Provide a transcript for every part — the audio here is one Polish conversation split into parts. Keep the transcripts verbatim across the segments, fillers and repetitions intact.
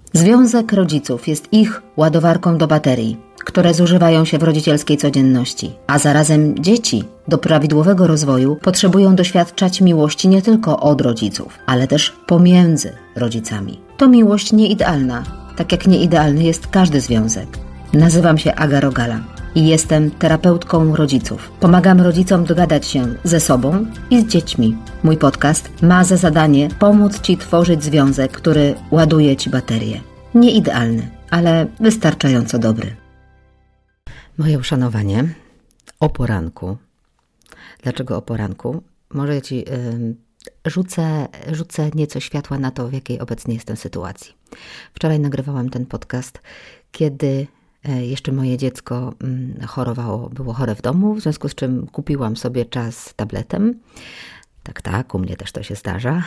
Związek rodziców jest ich ładowarką do baterii, które zużywają się w rodzicielskiej codzienności, a zarazem dzieci do prawidłowego rozwoju potrzebują doświadczać miłości nie tylko od rodziców, ale też pomiędzy rodzicami. To miłość nieidealna, tak jak nieidealny jest każdy związek. Nazywam się Aga Rogala i jestem terapeutką rodziców. Pomagam rodzicom dogadać się ze sobą i z dziećmi. Mój podcast ma za zadanie pomóc Ci tworzyć związek, który ładuje Ci baterię. Nie idealny, ale wystarczająco dobry. Moje uszanowanie o poranku. Dlaczego o poranku? Może ja Ci yy, rzucę, rzucę nieco światła na to, w jakiej obecnie jestem sytuacji. Wczoraj nagrywałam ten podcast, kiedy jeszcze moje dziecko chorowało, było chore w domu, w związku z czym kupiłam sobie czas z tabletem. Tak, tak, u mnie też to się zdarza.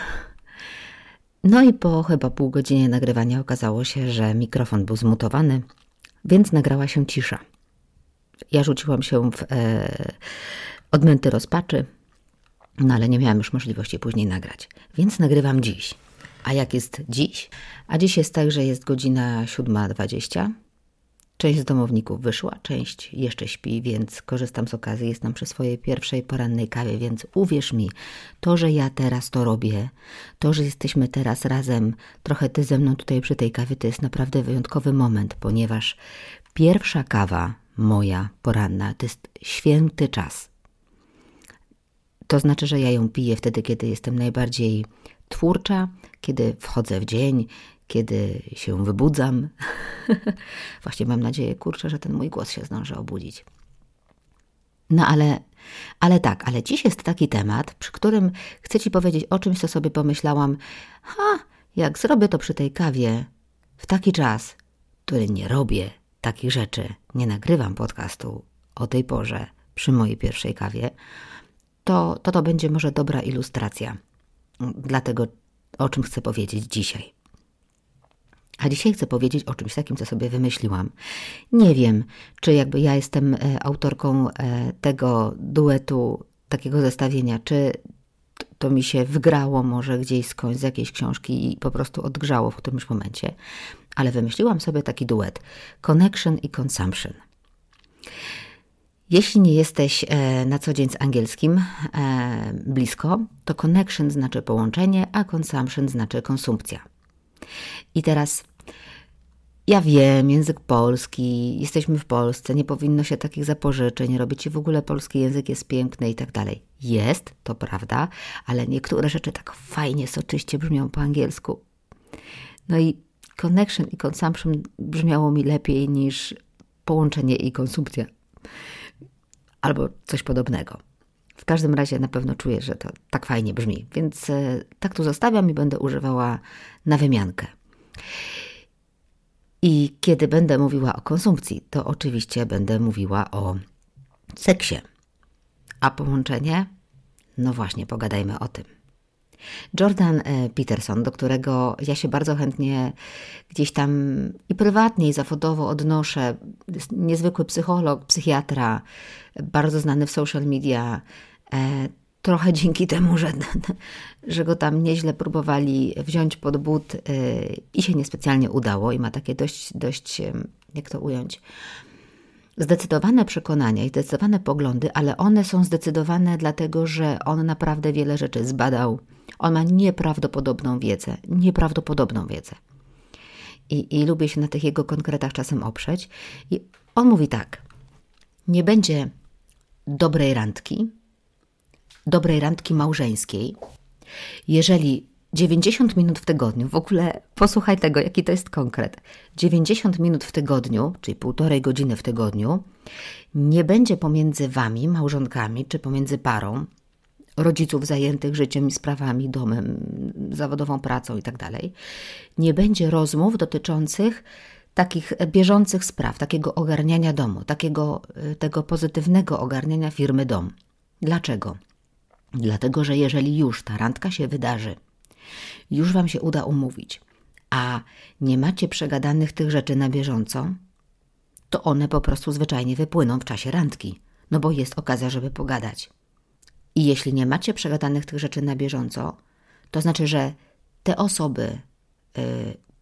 No i po chyba pół godzinie nagrywania okazało się, że mikrofon był zmutowany, więc nagrała się cisza. Ja rzuciłam się w e, odmęty rozpaczy, no ale nie miałam już możliwości później nagrać, więc nagrywam dziś. A jak jest dziś? A dziś jest tak, że jest godzina siódma dwadzieścia. Część z domowników wyszła, część jeszcze śpi, więc korzystam z okazji. Jestem przy swojej pierwszej porannej kawie, więc uwierz mi, to, że ja teraz to robię, to, że jesteśmy teraz razem, trochę Ty ze mną tutaj przy tej kawie, to jest naprawdę wyjątkowy moment, ponieważ pierwsza kawa moja poranna to jest święty czas. To znaczy, że ja ją piję wtedy, kiedy jestem najbardziej twórcza, kiedy wchodzę w dzień, kiedy się wybudzam. Właśnie mam nadzieję, kurczę, że ten mój głos się zdąży obudzić. No ale, ale tak, ale dziś jest taki temat, przy którym chcę Ci powiedzieć o czymś, co sobie pomyślałam. Ha, jak zrobię to przy tej kawie w taki czas, który nie robię takich rzeczy, nie nagrywam podcastu o tej porze przy mojej pierwszej kawie, to to, to będzie może dobra ilustracja dla tego, o czym chcę powiedzieć dzisiaj. A dzisiaj chcę powiedzieć o czymś takim, co sobie wymyśliłam. Nie wiem, czy jakby ja jestem autorką tego duetu, takiego zestawienia, czy to mi się wgrało może gdzieś skądś z jakiejś książki i po prostu odgrzało w którymś momencie, ale wymyśliłam sobie taki duet. Connection i consumption. Jeśli nie jesteś na co dzień z angielskim blisko, to connection znaczy połączenie, a consumption znaczy konsumpcja. I teraz ja wiem, język polski, jesteśmy w Polsce, nie powinno się takich zapożyczeń robić i w ogóle polski język jest piękny i tak dalej. Jest, to prawda, ale niektóre rzeczy tak fajnie, soczyście brzmią po angielsku. No i connection i consumption brzmiało mi lepiej niż połączenie i konsumpcja. Albo coś podobnego. W każdym razie na pewno czuję, że to tak fajnie brzmi, więc tak tu zostawiam i będę używała na wymiankę. I kiedy będę mówiła o konsumpcji, to oczywiście będę mówiła o seksie. A połączenie? No właśnie, pogadajmy o tym. Jordan Peterson, do którego ja się bardzo chętnie gdzieś tam i prywatnie, i zawodowo odnoszę, jest niezwykły psycholog, psychiatra, bardzo znany w social media, trochę dzięki temu, że, że go tam nieźle próbowali wziąć pod but i się niespecjalnie udało i ma takie dość, dość, jak to ująć, zdecydowane przekonania i zdecydowane poglądy, ale one są zdecydowane dlatego, że on naprawdę wiele rzeczy zbadał. On ma nieprawdopodobną wiedzę, nieprawdopodobną wiedzę. I, i lubię się na tych jego konkretach czasem oprzeć. I on mówi tak, nie będzie dobrej randki, dobrej randki małżeńskiej, jeżeli dziewięćdziesiąt minut w tygodniu, w ogóle posłuchaj tego, jaki to jest konkret, dziewięćdziesiąt minut w tygodniu, czyli półtorej godziny w tygodniu, nie będzie pomiędzy wami, małżonkami, czy pomiędzy parą, rodziców zajętych życiem i sprawami, domem, zawodową pracą i tak dalej, nie będzie rozmów dotyczących takich bieżących spraw, takiego ogarniania domu, takiego tego pozytywnego ogarniania firmy dom. Dlaczego? Dlatego, że jeżeli już ta randka się wydarzy, już wam się uda umówić, a nie macie przegadanych tych rzeczy na bieżąco, to one po prostu zwyczajnie wypłyną w czasie randki, no bo jest okazja, żeby pogadać. I jeśli nie macie przegadanych tych rzeczy na bieżąco, to znaczy, że te osoby, yy,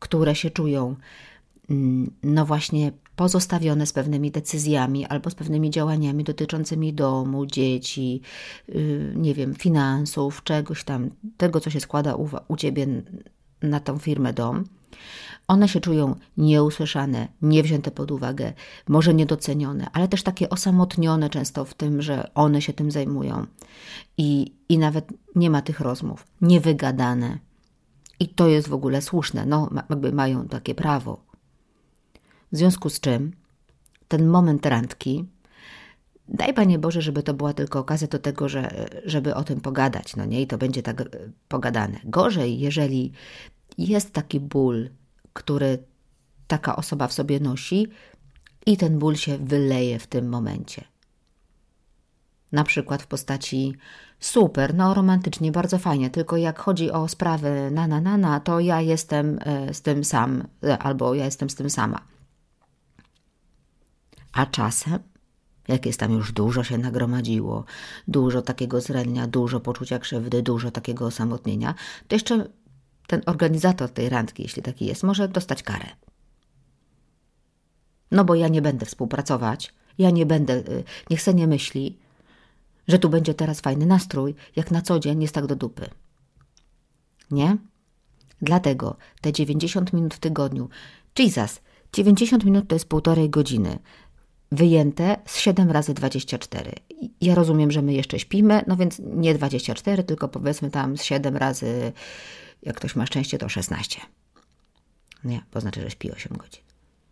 które się czują no właśnie pozostawione z pewnymi decyzjami albo z pewnymi działaniami dotyczącymi domu, dzieci, nie wiem, finansów, czegoś tam, tego, co się składa u, u Ciebie na tą firmę dom. One się czują nieusłyszane, niewzięte pod uwagę, może niedocenione, ale też takie osamotnione często w tym, że one się tym zajmują. I, i nawet nie ma tych rozmów, niewygadane. I to jest w ogóle słuszne, no jakby mają takie prawo. W związku z czym ten moment randki, daj Panie Boże, żeby to była tylko okazja do tego, że, żeby o tym pogadać, no nie? I to będzie tak pogadane. Gorzej, jeżeli jest taki ból, który taka osoba w sobie nosi i ten ból się wyleje w tym momencie. Na przykład w postaci super, no romantycznie, bardzo fajnie, tylko jak chodzi o sprawy na, na, na, na, to ja jestem z tym sam, albo ja jestem z tym sama. A czasem, jak jest tam już dużo się nagromadziło, dużo takiego zranienia, dużo poczucia krzywdy, dużo takiego osamotnienia, to jeszcze ten organizator tej randki, jeśli taki jest, może dostać karę. No bo ja nie będę współpracować, ja nie będę, niech se nie myśli, że tu będzie teraz fajny nastrój, jak na co dzień jest tak do dupy. Nie? Dlatego te dziewięćdziesiąt minut w tygodniu, Jesus, dziewięćdziesiąt minut to jest półtorej godziny, wyjęte z siedem razy dwadzieścia cztery. Ja rozumiem, że my jeszcze śpimy, no więc nie dwadzieścia cztery, tylko powiedzmy tam z siedem razy, jak ktoś ma szczęście, to szesnaście. Nie, bo znaczy, że śpi osiem godzin.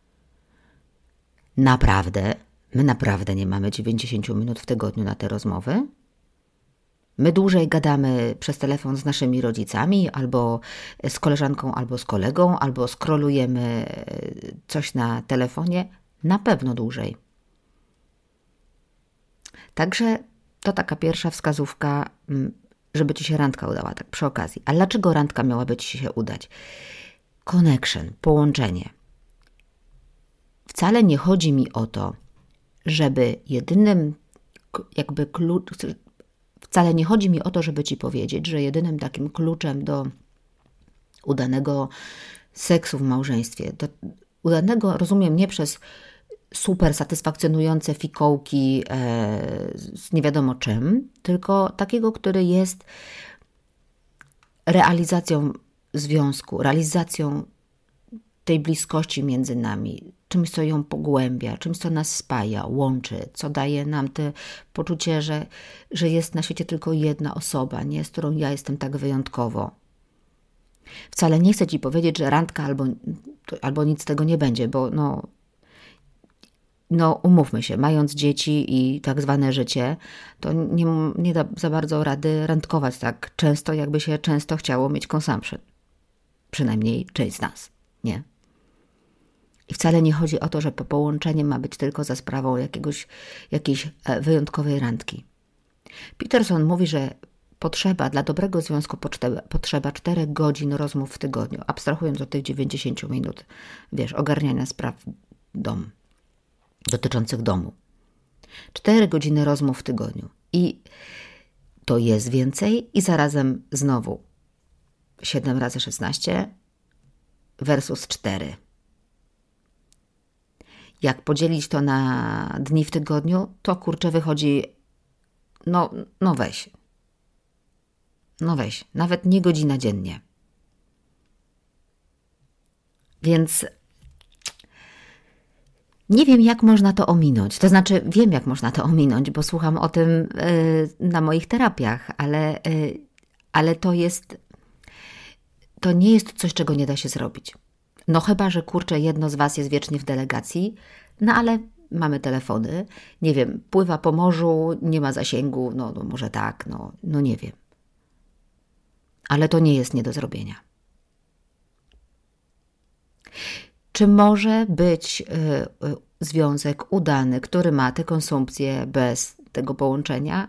Naprawdę, my naprawdę nie mamy dziewięćdziesiąt minut w tygodniu na te rozmowy. My dłużej gadamy przez telefon z naszymi rodzicami, albo z koleżanką, albo z kolegą, albo scrollujemy coś na telefonie. Na pewno dłużej. Także to taka pierwsza wskazówka, żeby Ci się randka udała, tak przy okazji. A dlaczego randka miałaby Ci się udać? Connection, połączenie. Wcale nie chodzi mi o to, żeby jedynym jakby klucz, wcale nie chodzi mi o to, żeby Ci powiedzieć, że jedynym takim kluczem do udanego seksu w małżeństwie, do udanego, rozumiem, nie przez super satysfakcjonujące fikołki e, z nie wiadomo czym, tylko takiego, który jest realizacją związku, realizacją tej bliskości między nami, czymś, co ją pogłębia, czymś, co nas spaja, łączy, co daje nam to poczucie, że, że jest na świecie tylko jedna osoba, nie, z którą ja jestem tak wyjątkowo. Wcale nie chcę Ci powiedzieć, że randka albo, albo nic z tego nie będzie, bo no, no umówmy się, mając dzieci i tak zwane życie, to nie, nie da za bardzo rady randkować tak często, jakby się często chciało mieć consumption. Przynajmniej część z nas, nie? I wcale nie chodzi o to, że połączenie ma być tylko za sprawą jakiegoś, jakiejś wyjątkowej randki. Peterson mówi, że potrzeba dla dobrego związku potrzeba czterech godzin rozmów w tygodniu, abstrahując od tych dziewięćdziesięciu minut, wiesz, ogarniania spraw dom, dotyczących domu. cztery godziny rozmów w tygodniu. I to jest więcej i zarazem znowu siedem razy szesnaście versus cztery. Jak podzielić to na dni w tygodniu, to kurczę wychodzi, no, no weź. No weź, nawet nie godzina dziennie. Więc nie wiem, jak można to ominąć. To znaczy, wiem, jak można to ominąć, bo słucham o tym yy, na moich terapiach, ale, yy, ale to jest, to nie jest coś, czego nie da się zrobić. No chyba, że kurczę, jedno z Was jest wiecznie w delegacji, no ale mamy telefony, nie wiem, pływa po morzu, nie ma zasięgu, no, no może tak, no, no nie wiem. Ale to nie jest nie do zrobienia. Czy może być y, y, związek udany, który ma tę konsumpcję bez tego połączenia?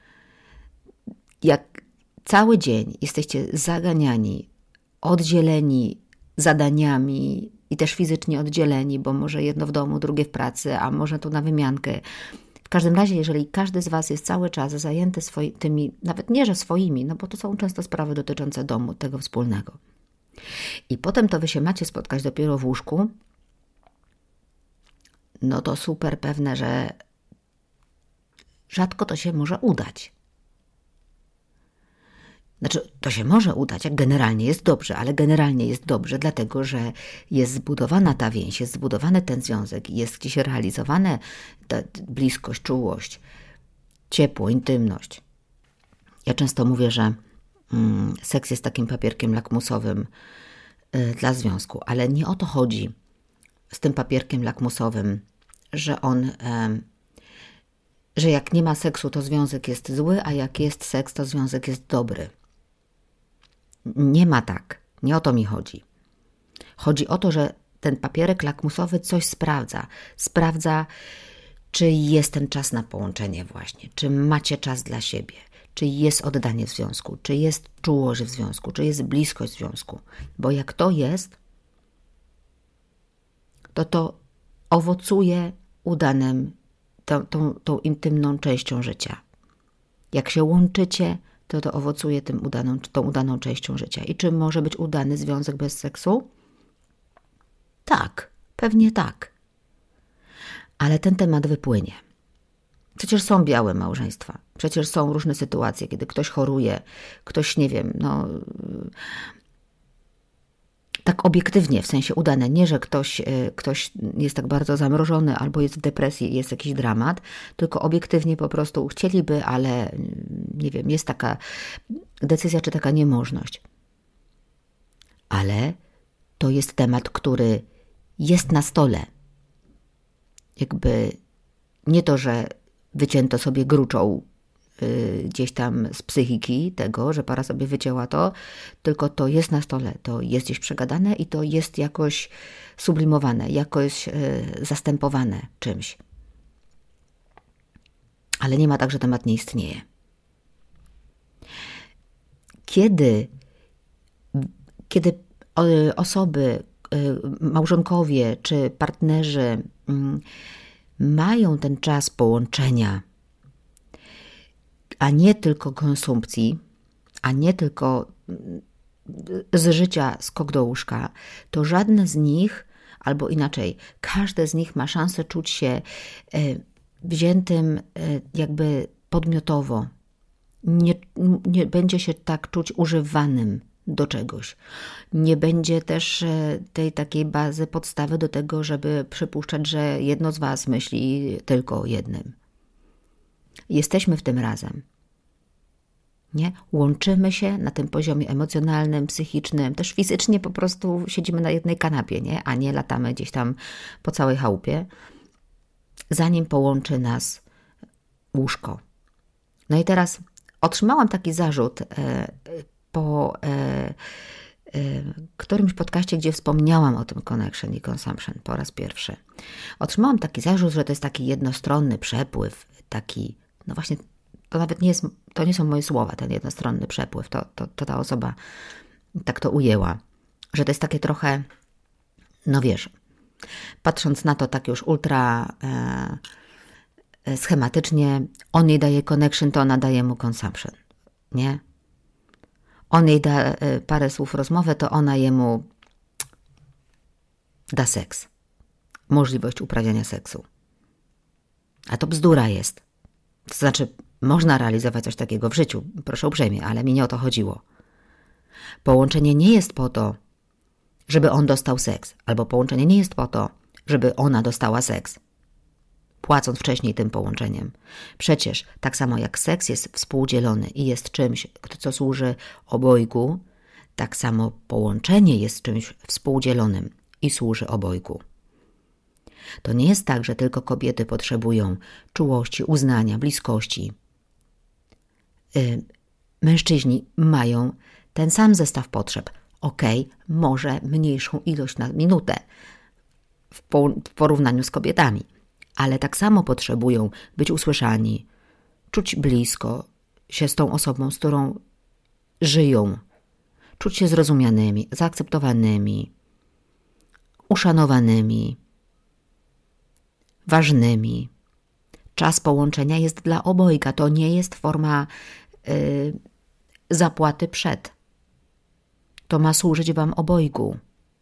Jak cały dzień jesteście zaganiani, oddzieleni zadaniami i też fizycznie oddzieleni, bo może jedno w domu, drugie w pracy, a może tu na wymiankę. W każdym razie, jeżeli każdy z Was jest cały czas zajęty swoi, tymi, nawet nie, że swoimi, no bo to są często sprawy dotyczące domu, tego wspólnego. I potem to wy się macie spotkać dopiero w łóżku, no to super pewne, że rzadko to się może udać. Znaczy, to się może udać, jak generalnie jest dobrze, ale generalnie jest dobrze, dlatego że jest zbudowana ta więź, jest zbudowany ten związek, jest gdzieś realizowana ta bliskość, czułość, ciepło, intymność. Ja często mówię, że mm, seks jest takim papierkiem lakmusowym y, dla związku, ale nie o to chodzi z tym papierkiem lakmusowym, że on, y, że jak nie ma seksu, to związek jest zły, a jak jest seks, to związek jest dobry. Nie ma tak. Nie o to mi chodzi. Chodzi o to, że ten papierek lakmusowy coś sprawdza. Sprawdza, czy jest ten czas na połączenie właśnie, czy macie czas dla siebie, czy jest oddanie w związku, czy jest czułość w związku, czy jest bliskość w związku. Bo jak to jest, to to owocuje udanym, tą, tą, tą intymną częścią życia. Jak się łączycie, to to owocuje tym udaną, tą udaną częścią życia. I czy może być udany związek bez seksu? Tak, pewnie tak. Ale ten temat wypłynie. Przecież są białe małżeństwa. Przecież są różne sytuacje, kiedy ktoś choruje, ktoś, nie wiem, no... tak obiektywnie, w sensie udane. Nie, że ktoś, ktoś jest tak bardzo zamrożony albo jest w depresji i jest jakiś dramat, tylko obiektywnie po prostu chcieliby, ale nie wiem, jest taka decyzja czy taka niemożność. Ale to jest temat, który jest na stole. Jakby nie to, że wycięto sobie gruczą yy, gdzieś tam z psychiki tego, że para sobie wycięła to, tylko to jest na stole, to jest gdzieś przegadane i to jest jakoś sublimowane, jakoś yy, zastępowane czymś. Ale nie ma tak, że temat nie istnieje. Kiedy, kiedy osoby, małżonkowie czy partnerzy mają ten czas połączenia, a nie tylko konsumpcji, a nie tylko z życia skok do łóżka, to żadne z nich, albo inaczej, każde z nich ma szansę czuć się wziętym jakby podmiotowo. Nie, nie będzie się tak czuć używanym do czegoś. Nie będzie też tej takiej bazy, podstawy do tego, żeby przypuszczać, że jedno z was myśli tylko o jednym. Jesteśmy w tym razem. Nie? Łączymy się na tym poziomie emocjonalnym, psychicznym, też fizycznie po prostu siedzimy na jednej kanapie, nie? A nie latamy gdzieś tam po całej chałupie, zanim połączy nas łóżko. No i teraz otrzymałam taki zarzut e, po e, e, którymś podcaście, gdzie wspomniałam o tym connection i consumption po raz pierwszy. Otrzymałam taki zarzut, że to jest taki jednostronny przepływ, taki, no właśnie, to nawet nie jest, to nie są moje słowa, ten jednostronny przepływ, to, to, to ta osoba tak to ujęła, że to jest takie trochę, no wiesz, patrząc na to tak już ultra e, schematycznie, on jej daje connection, to ona daje mu consumption, nie? On jej da parę słów rozmowy, to ona jemu da seks. Możliwość uprawiania seksu. A to bzdura jest. To znaczy, można realizować coś takiego w życiu, proszę uprzejmie, ale mi nie o to chodziło. Połączenie nie jest po to, żeby on dostał seks, albo połączenie nie jest po to, żeby ona dostała seks, płacąc wcześniej tym połączeniem. Przecież tak samo jak seks jest współdzielony i jest czymś, co służy obojgu, tak samo połączenie jest czymś współdzielonym i służy obojgu. To nie jest tak, że tylko kobiety potrzebują czułości, uznania, bliskości. Yy, mężczyźni mają ten sam zestaw potrzeb. Okej, może mniejszą ilość na minutę w, po, w porównaniu z kobietami. Ale tak samo potrzebują być usłyszani, czuć blisko się z tą osobą, z którą żyją, czuć się zrozumianymi, zaakceptowanymi, uszanowanymi, ważnymi. Czas połączenia jest dla obojga, to nie jest forma yy, zapłaty przed. To ma służyć Wam obojgu.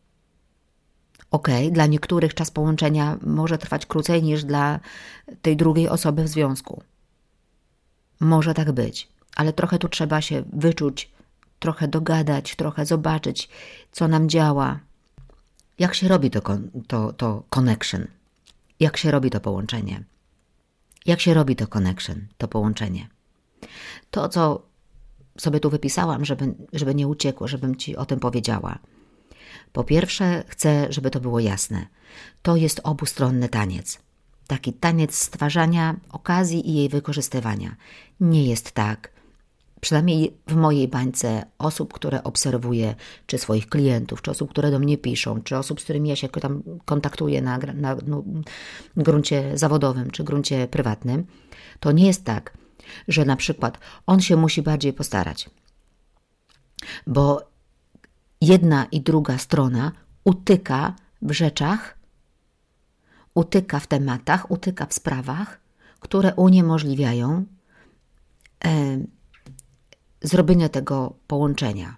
Okej, dla niektórych czas połączenia może trwać krócej niż dla tej drugiej osoby w związku. Może tak być, ale trochę tu trzeba się wyczuć, trochę dogadać, trochę zobaczyć, co nam działa. Jak się robi to, to, to connection? Jak się robi to połączenie? Jak się robi to connection, to połączenie? To, co sobie tu wypisałam, żeby, żeby nie uciekło, żebym Ci o tym powiedziała. Po pierwsze, chcę, żeby to było jasne. To jest obustronny taniec. Taki taniec stwarzania okazji i jej wykorzystywania. Nie jest tak, przynajmniej w mojej bańce, osób, które obserwuję, czy swoich klientów, czy osób, które do mnie piszą, czy osób, z którymi ja się tam kontaktuję na, na no, gruncie zawodowym, czy gruncie prywatnym, to nie jest tak, że na przykład on się musi bardziej postarać, bo jedna i druga strona utyka w rzeczach, utyka w tematach, utyka w sprawach, które uniemożliwiają e, zrobienie tego połączenia.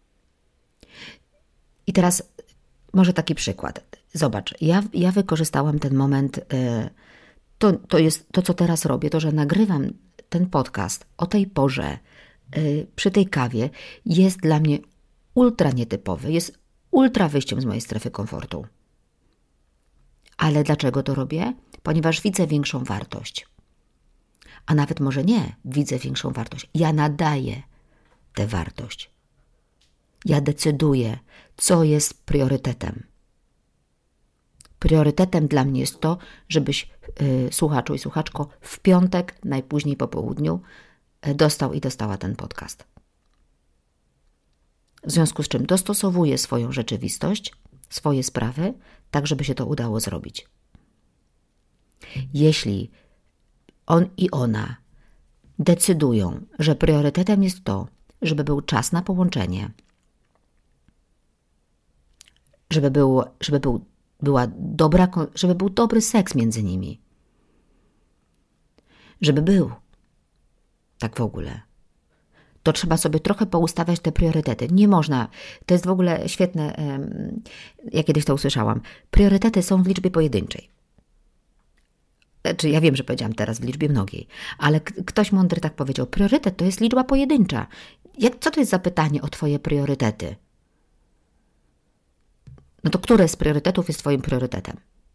I teraz może taki przykład. Zobacz, ja, ja wykorzystałam ten moment, e, to, to jest to, co teraz robię, to, że nagrywam ten podcast o tej porze, e, przy tej kawie, jest dla mnie ultra nietypowy, jest ultra wyjściem z mojej strefy komfortu. Ale dlaczego to robię? Ponieważ widzę większą wartość. A nawet może nie widzę większą wartość. Ja nadaję tę wartość. Ja decyduję, co jest priorytetem. Priorytetem dla mnie jest to, żebyś yy, słuchaczu i słuchaczko w piątek, najpóźniej po południu, yy, dostał i dostała ten podcast. W związku z czym dostosowuję swoją rzeczywistość, swoje sprawy, tak żeby się to udało zrobić. Jeśli on i ona decydują, że priorytetem jest to, żeby był czas na połączenie, żeby był, żeby był, była dobra, żeby był dobry seks między nimi, żeby był, tak w ogóle, to trzeba sobie trochę poustawiać te priorytety. Nie można, to jest w ogóle świetne, ja kiedyś to usłyszałam, priorytety są w liczbie pojedynczej. Znaczy, ja wiem, że powiedziałam teraz w liczbie mnogiej, ale k- ktoś mądry tak powiedział, priorytet to jest liczba pojedyncza. Jak, co to jest za pytanie o Twoje priorytety? No to które z priorytetów jest Twoim priorytetem?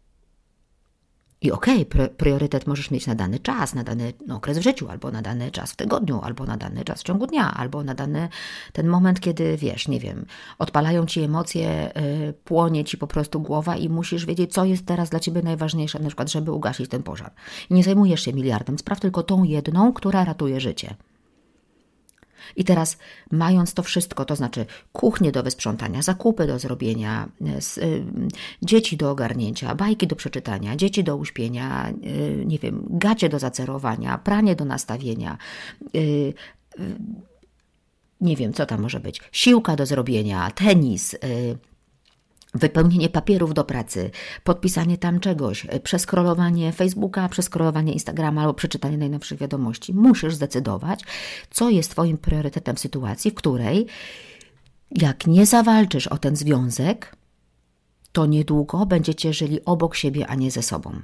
I okej, okay, priorytet możesz mieć na dany czas, na dany okres w życiu, albo na dany czas w tygodniu, albo na dany czas w ciągu dnia, albo na dany ten moment, kiedy wiesz, nie wiem, odpalają Ci emocje, yy, płonie Ci po prostu głowa i musisz wiedzieć, co jest teraz dla Ciebie najważniejsze, na przykład, żeby ugasić ten pożar. I nie zajmujesz się miliardem spraw, tylko tą jedną, która ratuje życie. I teraz, mając to wszystko, to znaczy kuchnię do wysprzątania, zakupy do zrobienia, y, dzieci do ogarnięcia, bajki do przeczytania, dzieci do uśpienia, y, nie wiem, gacie do zacerowania, pranie do nastawienia, y, y, nie wiem, co tam może być, siłka do zrobienia, tenis, y, wypełnienie papierów do pracy, podpisanie tam czegoś, przeskrolowanie Facebooka, przeskrolowanie Instagrama albo przeczytanie najnowszych wiadomości. Musisz zdecydować, co jest Twoim priorytetem w sytuacji, w której jak nie zawalczysz o ten związek, to niedługo będziecie żyli obok siebie, a nie ze sobą.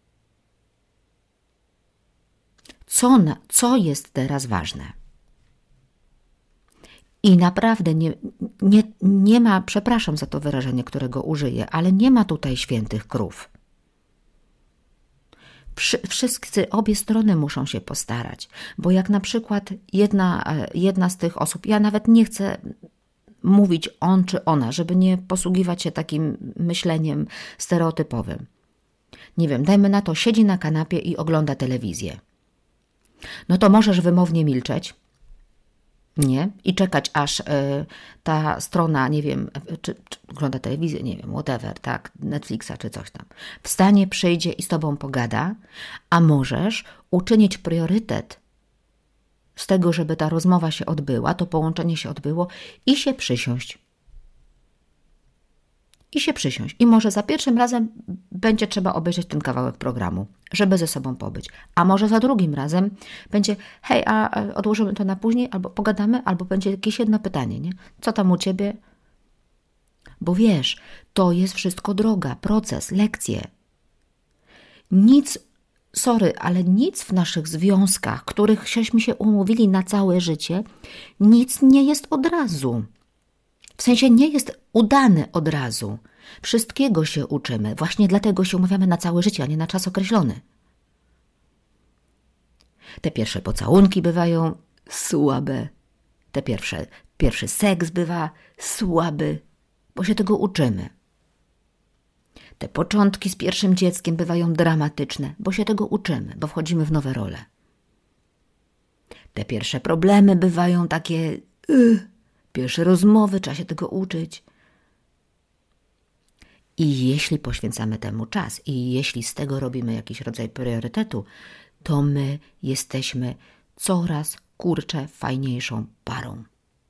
Co, na, co jest teraz ważne? I naprawdę nie, nie, nie ma, przepraszam za to wyrażenie, którego użyję, ale nie ma tutaj świętych krów. Wszy, wszyscy, obie strony muszą się postarać, bo jak na przykład jedna, jedna z tych osób, ja nawet nie chcę mówić on czy ona, żeby nie posługiwać się takim myśleniem stereotypowym. Nie wiem, dajmy na to, siedzi na kanapie i ogląda telewizję. No to możesz wymownie milczeć, nie? I czekać, aż y, ta strona, nie wiem, czy, czy ogląda telewizję, nie wiem, whatever, tak, Netflixa czy coś tam, wstanie, przyjdzie i z Tobą pogada, a możesz uczynić priorytet z tego, żeby ta rozmowa się odbyła, to połączenie się odbyło i się przysiąść. I się przysiąść. I może za pierwszym razem będzie trzeba obejrzeć ten kawałek programu, żeby ze sobą pobyć. A może za drugim razem będzie, hej, a odłożymy to na później, albo pogadamy, albo będzie jakieś jedno pytanie, nie? Co tam u Ciebie? Bo wiesz, to jest wszystko droga, proces, lekcje. Nic, sorry, ale nic w naszych związkach, których żeśmy się umówili na całe życie, nic nie jest od razu. W sensie nie jest udane od razu. Wszystkiego się uczymy. Właśnie dlatego się umawiamy na całe życie, a nie na czas określony. Te pierwsze pocałunki bywają słabe. Te pierwsze, pierwszy seks bywa słaby, bo się tego uczymy. Te początki z pierwszym dzieckiem bywają dramatyczne, bo się tego uczymy, bo wchodzimy w nowe role. Te pierwsze problemy bywają takie, yy, pierwsze rozmowy, trzeba się tego uczyć. I jeśli poświęcamy temu czas i jeśli z tego robimy jakiś rodzaj priorytetu, to my jesteśmy coraz, kurczę, fajniejszą parą.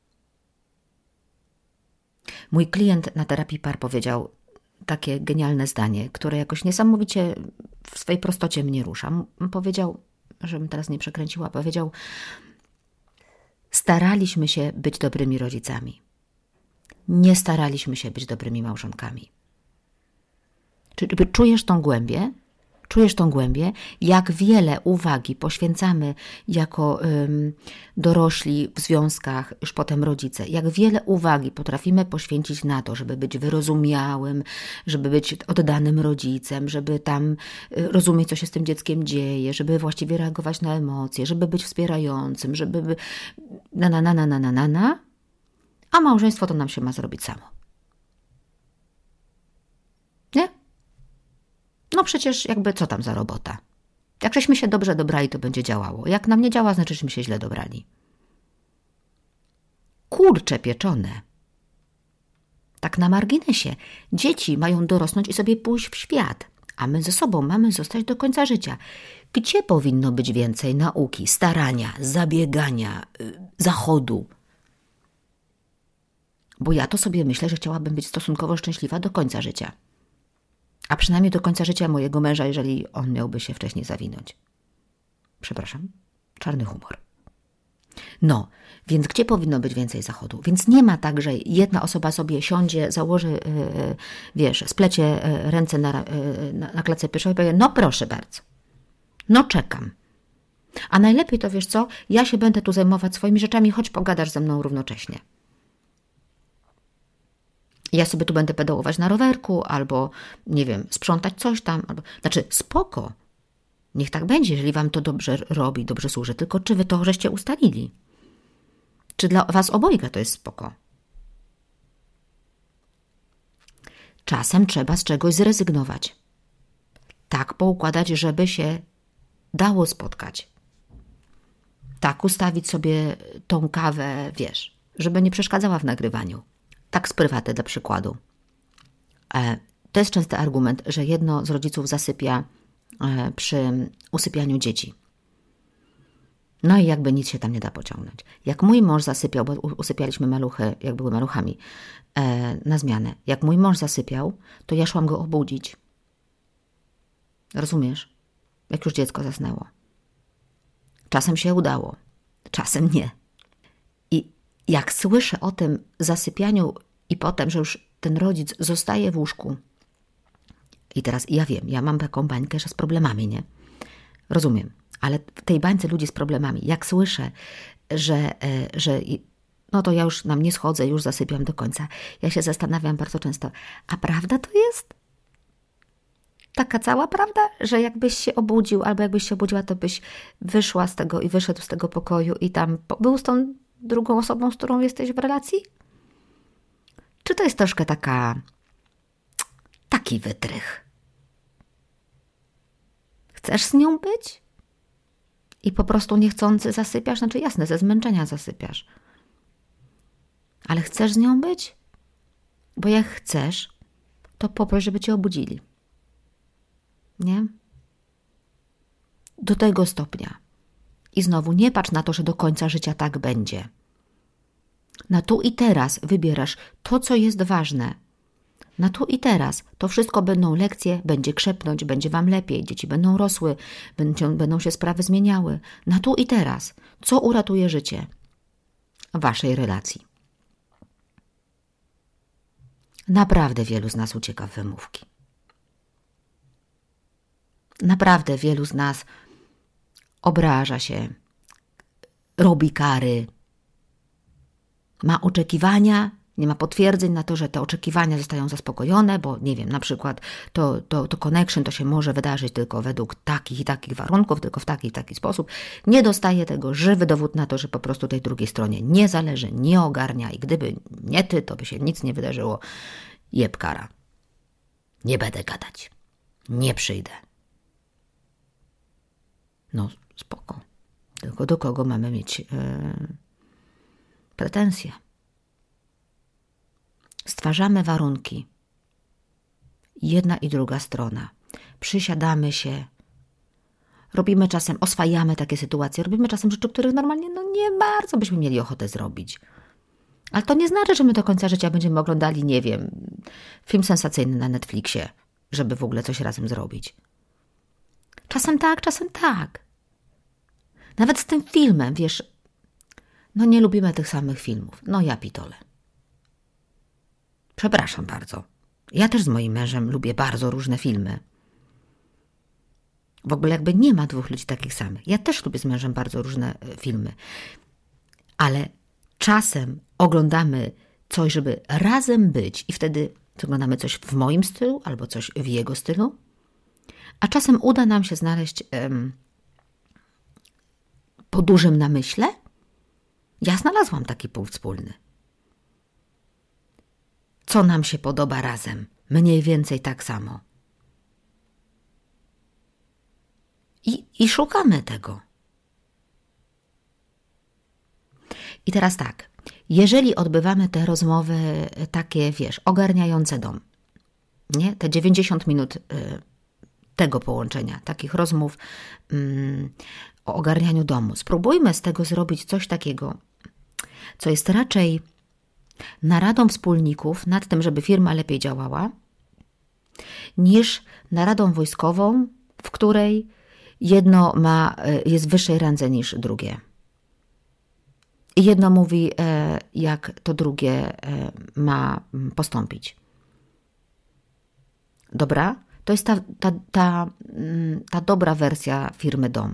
Mój klient na terapii par powiedział takie genialne zdanie, które jakoś niesamowicie w swej prostocie mnie rusza. Powiedział, żebym teraz nie przekręciła, powiedział: staraliśmy się być dobrymi rodzicami. Nie staraliśmy się być dobrymi małżonkami. Czy czujesz tą głębię? Czujesz tą głębię? Jak wiele uwagi poświęcamy jako ym, dorośli w związkach, już potem rodzice. Jak wiele uwagi potrafimy poświęcić na to, żeby być wyrozumiałym, żeby być oddanym rodzicem, żeby tam y, rozumieć, co się z tym dzieckiem dzieje, żeby właściwie reagować na emocje, żeby być wspierającym, żeby by... na na na na na na na na, a małżeństwo to nam się ma zrobić samo. Nie? No przecież jakby co tam za robota? Jak żeśmy się dobrze dobrali, to będzie działało. Jak nam nie działa, znaczy, żeśmy się źle dobrali. Kurcze pieczone. Tak na marginesie. Dzieci mają dorosnąć i sobie pójść w świat, a my ze sobą mamy zostać do końca życia. Gdzie powinno być więcej nauki, starania, zabiegania, yy, zachodu? Bo ja to sobie myślę, że chciałabym być stosunkowo szczęśliwa do końca życia. A przynajmniej do końca życia mojego męża, jeżeli on miałby się wcześniej zawinąć. Przepraszam, czarny humor. No, więc gdzie powinno być więcej zachodu? Więc nie ma tak, że jedna osoba sobie siądzie, założy, yy, wiesz, splecie yy, ręce na, yy, na, na klatce piersiowej i powie: no proszę bardzo, no czekam. A najlepiej to, wiesz co, ja się będę tu zajmować swoimi rzeczami, choć pogadasz ze mną równocześnie. Ja sobie tu będę pedałować na rowerku, albo, nie wiem, sprzątać coś tam. Albo... Znaczy, spoko. Niech tak będzie, jeżeli wam to dobrze robi, dobrze służy. Tylko czy wy to żeście ustalili? Czy dla was obojga to jest spoko? Czasem trzeba z czegoś zrezygnować. Tak poukładać, żeby się dało spotkać. Tak ustawić sobie tą kawę, wiesz, żeby nie przeszkadzała w nagrywaniu. Tak z prywaty, dla przykładu. E, to jest częsty argument, że jedno z rodziców zasypia e, przy usypianiu dzieci. No i jakby nic się tam nie da pociągnąć. Jak mój mąż zasypiał, bo usypialiśmy maluchy, jak były maluchami, e, na zmianę. Jak mój mąż zasypiał, to ja szłam go obudzić. Rozumiesz? Jak już dziecko zasnęło. Czasem się udało, czasem nie. I jak słyszę o tym zasypianiu i potem, że już ten rodzic zostaje w łóżku. I teraz ja wiem, ja mam taką bańkę, że z problemami, nie? Rozumiem, ale w tej bańce ludzi z problemami, jak słyszę, że, że no to ja już nam nie schodzę, już zasypiam do końca. Ja się zastanawiam bardzo często, a prawda to jest? Taka cała prawda, że jakbyś się obudził, albo jakbyś się obudziła, to byś wyszła z tego i wyszedł z tego pokoju i tam był z tą drugą osobą, z którą jesteś w relacji? Czy to jest troszkę taka, taki wytrych? Chcesz z nią być? I po prostu niechcący zasypiasz? Znaczy jasne, ze zmęczenia zasypiasz. Ale chcesz z nią być? Bo jak chcesz, to poproś, żeby cię obudzili. Nie? Do tego stopnia. I znowu nie patrz na to, że do końca życia tak będzie. Na tu i teraz wybierasz to, co jest ważne. Na tu i teraz to wszystko będą lekcje, będzie krzepnąć, będzie wam lepiej, dzieci będą rosły, będą, będą się sprawy zmieniały. Na tu i teraz. Co uratuje życie waszej relacji? Naprawdę wielu z nas ucieka w wymówki. Naprawdę wielu z nas obraża się, robi kary, ma oczekiwania, nie ma potwierdzeń na to, że te oczekiwania zostają zaspokojone, bo nie wiem, na przykład to, to, to connection to się może wydarzyć tylko według takich i takich warunków, tylko w taki i taki sposób. Nie dostaje tego, żywy dowód na to, że po prostu tej drugiej stronie nie zależy, nie ogarnia i gdyby nie ty, to by się nic nie wydarzyło. Jeb kara. Nie będę gadać. Nie przyjdę. No spoko. Tylko do kogo mamy mieć yy, pretensje? Stwarzamy warunki. Jedna i druga strona. Przysiadamy się. Robimy czasem, oswajamy takie sytuacje. Robimy czasem rzeczy, których normalnie no nie bardzo byśmy mieli ochotę zrobić. Ale to nie znaczy, że my do końca życia będziemy oglądali, nie wiem, film sensacyjny na Netflixie, żeby w ogóle coś razem zrobić. Czasem tak, czasem tak. Nawet z tym filmem, wiesz, no nie lubimy tych samych filmów. No ja pitole. Przepraszam bardzo. Ja też z moim mężem lubię bardzo różne filmy. W ogóle jakby nie ma dwóch ludzi takich samych. Ja też lubię z mężem bardzo różne filmy. Ale czasem oglądamy coś, żeby razem być i wtedy oglądamy coś w moim stylu albo coś w jego stylu. A czasem uda nam się znaleźć um, po dużym namyśle. Ja znalazłam taki punkt wspólny. Co nam się podoba razem? Mniej więcej tak samo. I, i szukamy tego. I teraz tak, jeżeli odbywamy te rozmowy takie, wiesz, ogarniające dom, nie? Te dziewięćdziesiąt minut y, tego połączenia, takich rozmów y, o ogarnianiu domu, spróbujmy z tego zrobić coś takiego, co jest raczej naradą wspólników nad tym, żeby firma lepiej działała, niż naradą wojskową, w której jedno ma, jest w wyższej randze niż drugie. I jedno mówi, jak to drugie ma postąpić. Dobra? To jest ta, ta, ta, ta dobra wersja firmy dom.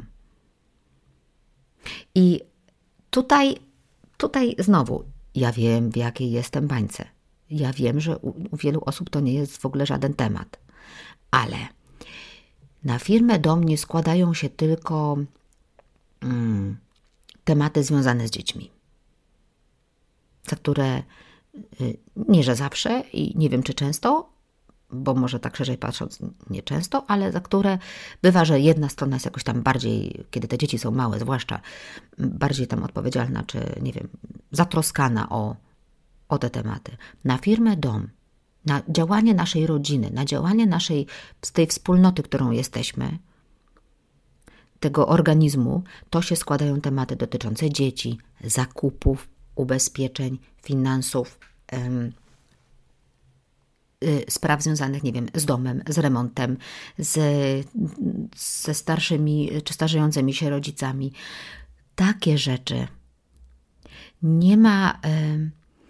I tutaj, tutaj znowu, ja wiem, w jakiej jestem bańce. Ja wiem, że u, u wielu osób to nie jest w ogóle żaden temat. Ale na firmę dom nie składają się tylko mm, tematy związane z dziećmi, za które y, nie, że zawsze i nie wiem, czy często, bo może tak szerzej patrząc nie często, ale za które bywa, że jedna strona jest jakoś tam bardziej, kiedy te dzieci są małe zwłaszcza, bardziej tam odpowiedzialna, czy nie wiem, zatroskana o, o te tematy. Na firmę dom, na działanie naszej rodziny, na działanie naszej, z tej wspólnoty, którą jesteśmy, tego organizmu, to się składają tematy dotyczące dzieci, zakupów, ubezpieczeń, finansów, em, y, spraw związanych, nie wiem, z domem, z remontem, z, ze starszymi czy starzejącymi się rodzicami. Takie rzeczy. Nie ma... Y,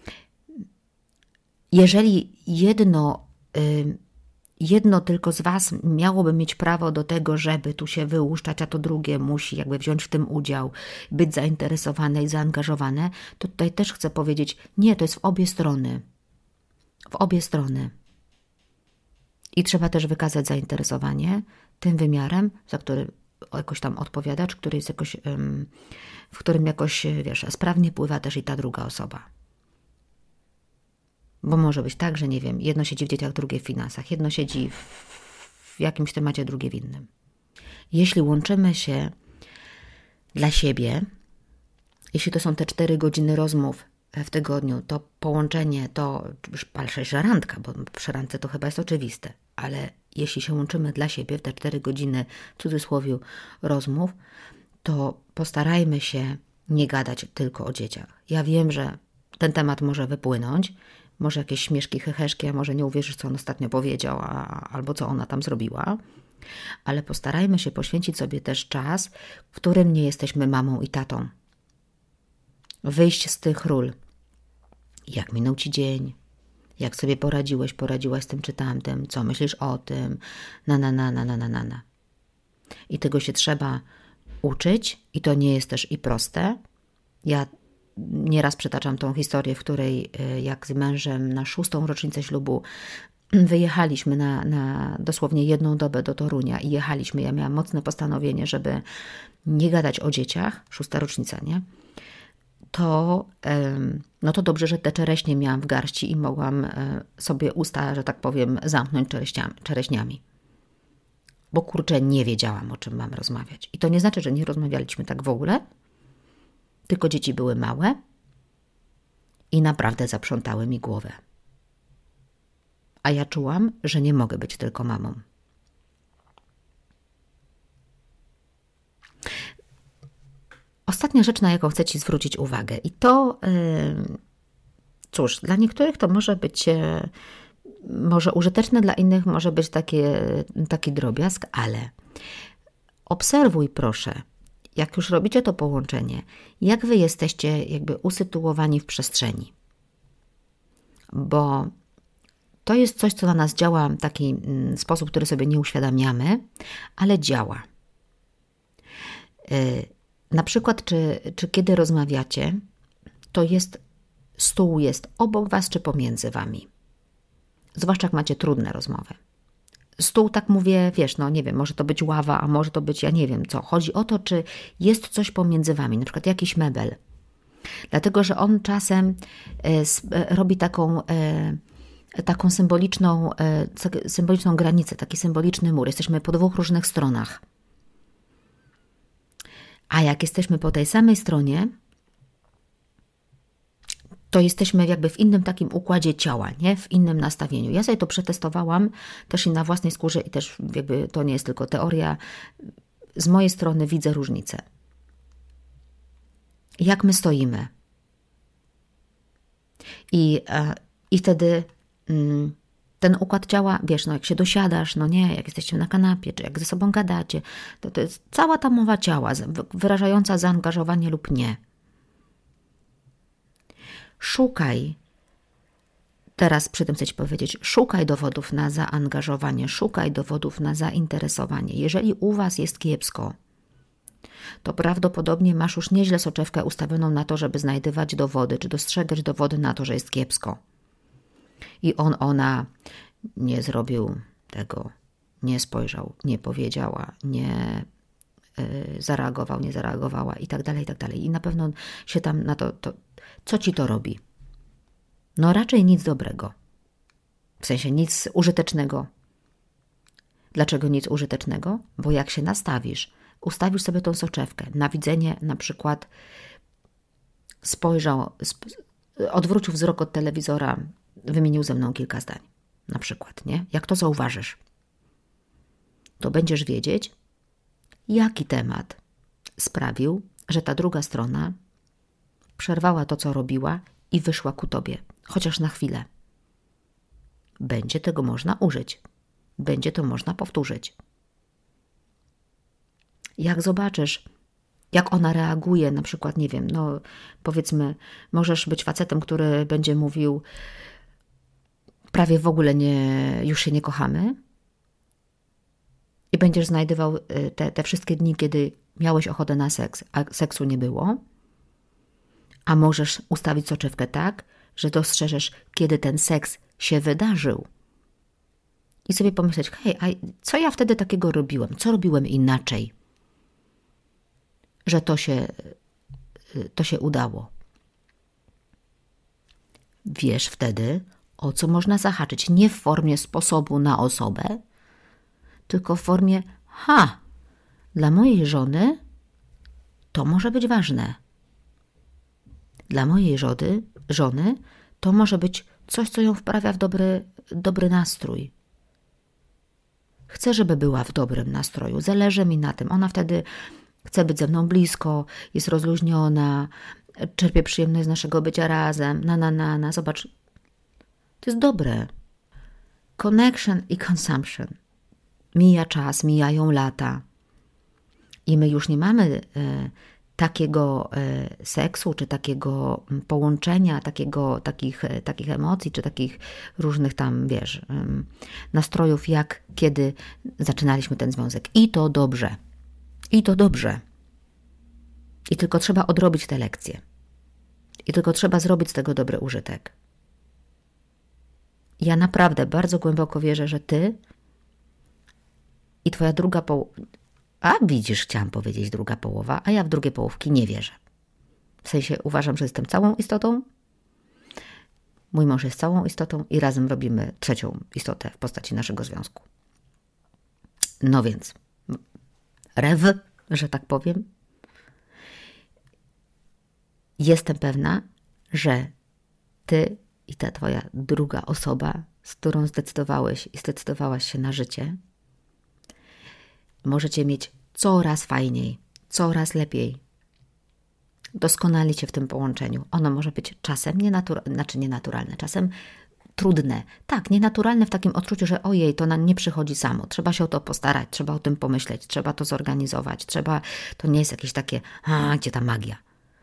jeżeli jedno... Y, Jedno tylko z Was miałoby mieć prawo do tego, żeby tu się wyłuszczać, a to drugie musi jakby wziąć w tym udział, być zainteresowane i zaangażowane, to tutaj też chcę powiedzieć, nie, to jest w obie strony. W obie strony. I trzeba też wykazać zainteresowanie tym wymiarem, za który jakoś tam odpowiadacz, który jest jakoś, w którym jakoś, wiesz, sprawnie pływa też i ta druga osoba. Bo może być tak, że nie wiem, jedno siedzi w dzieciach, drugie w finansach, jedno siedzi w, w jakimś temacie, drugie w innym. Jeśli łączymy się dla siebie, jeśli to są te cztery godziny rozmów w tygodniu, to połączenie to już palsza randka, bo przy randce to chyba jest oczywiste, ale jeśli się łączymy dla siebie w te cztery godziny, w cudzysłowie, rozmów, to postarajmy się nie gadać tylko o dzieciach. Ja wiem, że ten temat może wypłynąć, może jakieś śmieszki, heheszki, a może nie uwierzysz, co on ostatnio powiedział, a, albo co ona tam zrobiła, ale postarajmy się poświęcić sobie też czas, w którym nie jesteśmy mamą i tatą. Wyjść z tych ról. Jak minął Ci dzień? Jak sobie poradziłeś, poradziłaś z tym czy tamtym, co myślisz o tym, na, na, na, na, na, na, na, na. I tego się trzeba uczyć i to nie jest też i proste. Ja nieraz przytaczam tą historię, w której jak z mężem na szóstą rocznicę ślubu wyjechaliśmy na, na dosłownie jedną dobę do Torunia i jechaliśmy. Ja miałam mocne postanowienie, żeby nie gadać o dzieciach, szósta rocznica, nie? To, no to dobrze, że te czereśnie miałam w garści i mogłam sobie usta, że tak powiem, zamknąć czereśniami. czereśniami. Bo kurczę, nie wiedziałam, o czym mam rozmawiać. I to nie znaczy, że nie rozmawialiśmy tak w ogóle, tylko dzieci były małe i naprawdę zaprzątały mi głowę. A ja czułam, że nie mogę być tylko mamą. Ostatnia rzecz, na jaką chcę Ci zwrócić uwagę i to, yy, cóż, dla niektórych to może być yy, może użyteczne, dla innych może być takie, taki drobiazg, ale obserwuj proszę, jak już robicie to połączenie, jak Wy jesteście jakby usytuowani w przestrzeni. Bo to jest coś, co na nas działa w taki sposób, który sobie nie uświadamiamy, ale działa. Yy, Na przykład, czy, czy kiedy rozmawiacie, to jest stół jest obok Was czy pomiędzy Wami. Zwłaszcza jak macie trudne rozmowy. Stół, tak mówię, wiesz, no nie wiem, może to być ława, a może to być, ja nie wiem co. Chodzi o to, czy jest coś pomiędzy Wami, na przykład jakiś mebel. Dlatego, że on czasem e, robi taką, e, taką symboliczną, e, symboliczną granicę, taki symboliczny mur. Jesteśmy po dwóch różnych stronach. A jak jesteśmy po tej samej stronie, to jesteśmy jakby w innym takim układzie ciała, nie? W innym nastawieniu. Ja sobie to przetestowałam też i na własnej skórze i też jakby to nie jest tylko teoria. Z mojej strony widzę różnicę. Jak my stoimy. I, i wtedy mm, ten układ ciała, wiesz, no jak się dosiadasz, no nie, jak jesteście na kanapie, czy jak ze sobą gadacie, to to jest cała ta mowa ciała, wyrażająca zaangażowanie lub nie. Szukaj, teraz przy tym chcę Ci powiedzieć, szukaj dowodów na zaangażowanie, szukaj dowodów na zainteresowanie. Jeżeli u Was jest kiepsko, to prawdopodobnie masz już nieźle soczewkę ustawioną na to, żeby znajdywać dowody, czy dostrzegać dowody na to, że jest kiepsko. I on, ona nie zrobił tego, nie spojrzał, nie powiedziała, nie y, zareagował, nie zareagowała i tak dalej, i tak dalej. I na pewno się tam na to, to, co Ci to robi? No raczej nic dobrego. W sensie nic użytecznego. Dlaczego nic użytecznego? Bo jak się nastawisz, ustawisz sobie tą soczewkę, na widzenie na przykład spojrzał, sp odwrócił wzrok od telewizora, wymienił ze mną kilka zdań, na przykład, nie? Jak to zauważysz, to będziesz wiedzieć, jaki temat sprawił, że ta druga strona przerwała to, co robiła i wyszła ku Tobie, chociaż na chwilę. Będzie tego można użyć. Będzie to można powtórzyć. Jak zobaczysz, jak ona reaguje, na przykład, nie wiem, no powiedzmy, możesz być facetem, który będzie mówił, prawie w ogóle nie, już się nie kochamy i będziesz znajdował te, te wszystkie dni, kiedy miałeś ochotę na seks, a seksu nie było, a możesz ustawić soczewkę tak, że dostrzeżesz, kiedy ten seks się wydarzył i sobie pomyśleć, hej, a co ja wtedy takiego robiłem? Co robiłem inaczej? Że to się, to się udało. Wiesz wtedy, o co można zahaczyć. Nie w formie sposobu na osobę, tylko w formie, ha, dla mojej żony to może być ważne. Dla mojej żony, żony to może być coś, co ją wprawia w dobry, dobry nastrój. Chcę, żeby była w dobrym nastroju. Zależy mi na tym. Ona wtedy chce być ze mną blisko, jest rozluźniona, czerpie przyjemność z naszego bycia razem. Na, na, na, na. Zobacz, to jest dobre. Connection i consumption. Mija czas, mijają lata. I my już nie mamy y, takiego y, seksu, czy takiego połączenia, takiego, takich, y, takich emocji, czy takich różnych tam, wiesz, y, nastrojów, jak kiedy zaczynaliśmy ten związek. I to dobrze. I to dobrze. I tylko trzeba odrobić te lekcje. I tylko trzeba zrobić z tego dobry użytek. Ja naprawdę bardzo głęboko wierzę, że ty i twoja druga połowa, a widzisz, chciałam powiedzieć druga połowa, a ja w drugie połówki nie wierzę. W sensie uważam, że jestem całą istotą, mój mąż jest całą istotą i razem robimy trzecią istotę w postaci naszego związku. No więc, rew, że tak powiem, jestem pewna, że ty i ta twoja druga osoba, z którą zdecydowałeś i zdecydowałaś się na życie, możecie mieć coraz fajniej, coraz lepiej. Doskonalić się w tym połączeniu. Ono może być czasem nienaturalne, znaczy nienaturalne, czasem trudne. Tak, nienaturalne w takim odczuciu, że ojej, to nam nie przychodzi samo. Trzeba się o to postarać, trzeba o tym pomyśleć, trzeba to zorganizować, trzeba, to nie jest jakieś takie, a gdzie ta magia?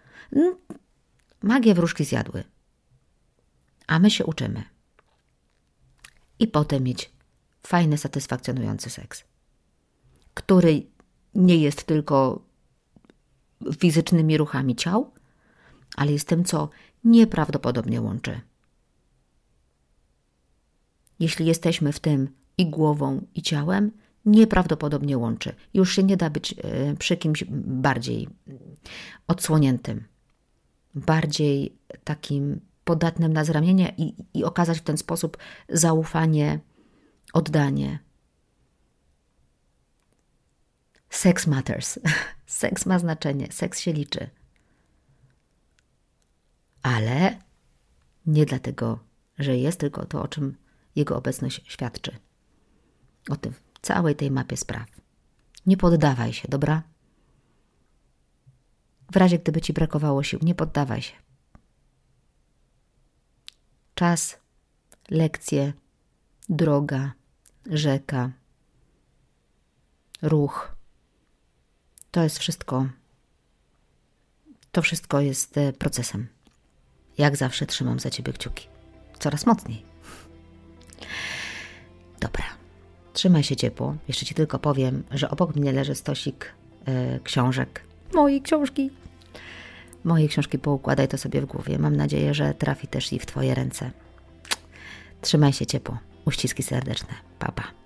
Magię wróżki zjadły. A my się uczymy. I potem mieć fajny, satysfakcjonujący seks, który nie jest tylko fizycznymi ruchami ciał, ale jest tym, co nieprawdopodobnie łączy. Jeśli jesteśmy w tym i głową, i ciałem, nieprawdopodobnie łączy. Już się nie da być przy kimś bardziej odsłoniętym, bardziej takim podatnym na zranienie i, i okazać w ten sposób zaufanie, oddanie. Sex matters. Seks ma znaczenie, seks się liczy. Ale nie dlatego, że jest, tylko to, o czym jego obecność świadczy. O tym, całej tej mapie spraw. Nie poddawaj się, dobra? W razie, gdyby ci brakowało sił, nie poddawaj się. Czas, lekcje, droga, rzeka, ruch. To jest wszystko, to wszystko jest procesem. Jak zawsze trzymam za ciebie kciuki. Coraz mocniej. Dobra. Trzymaj się ciepło. Jeszcze ci tylko powiem, że obok mnie leży stosik yy, książek. Mojej książki. Moje książki poukładaj to sobie w głowie. Mam nadzieję, że trafi też i w twoje ręce. Trzymaj się ciepło. Uściski serdeczne. Pa, pa.